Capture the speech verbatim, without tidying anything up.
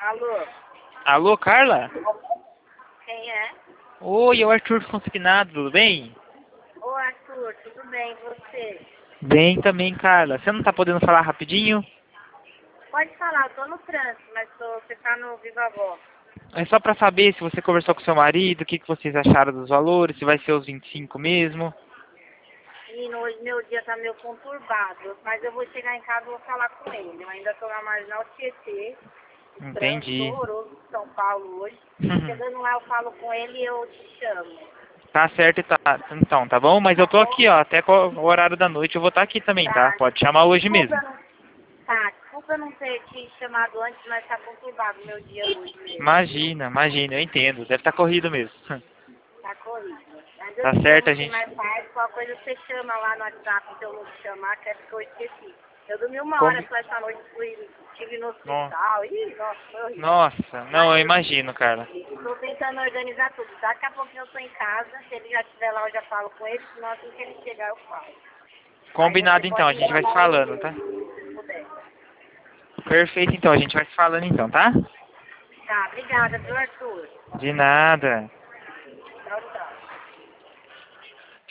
Alô? Alô, Carla? Quem é? Oi, é o Arthur Consignado, tudo bem? Ô Arthur, tudo bem, e você? Bem também, Carla. Você não tá podendo falar rapidinho? Pode falar, eu tô no trânsito, mas tô, você tá no Viva Voz. É só pra saber se você conversou com seu marido, o que, que vocês acharam dos valores, se vai ser os vinte e cinco mesmo. Menino, hoje meu dia tá meio conturbado, mas eu vou chegar em casa e vou falar com ele. Eu ainda tô na Marginal Tietê, o trânsito Entendi. horroroso de São Paulo hoje. Chegando lá eu falo com ele e eu te chamo. Tá certo, tá. Então, tá bom? Mas eu Tá tô bom? aqui, ó, até co- o horário da noite eu vou estar aqui também, tá? Tá. Pode chamar hoje Desculpa, mesmo. eu não, tá, desculpa eu não ter te chamado antes, mas tá conturbado o meu dia hoje mesmo, viu? Imagina, imagina, eu entendo. Deve estar corrido mesmo. Tá corrido. Mas eu Tá te chamo certo, a aqui gente... mais tarde, qualquer coisa você chama lá no WhatsApp se eu não te chamar, que é porque eu esqueci. Eu dormi uma hora Combi... só essa noite, fui, estive no No- hospital. Ih, nossa, foi horrível. Nossa, não, Mas eu eu imagino, Carla. tô tentando organizar tudo. Daqui a pouquinho eu tô em casa, se ele já estiver lá eu já falo com ele, senão assim que ele chegar eu falo. Aí você Combinado então, pode a me gente vai se mandar o falando, tá? e-mail, se puder. Perfeito então, a gente vai se falando então, tá? Tá, obrigada, viu, Arthur? De nada.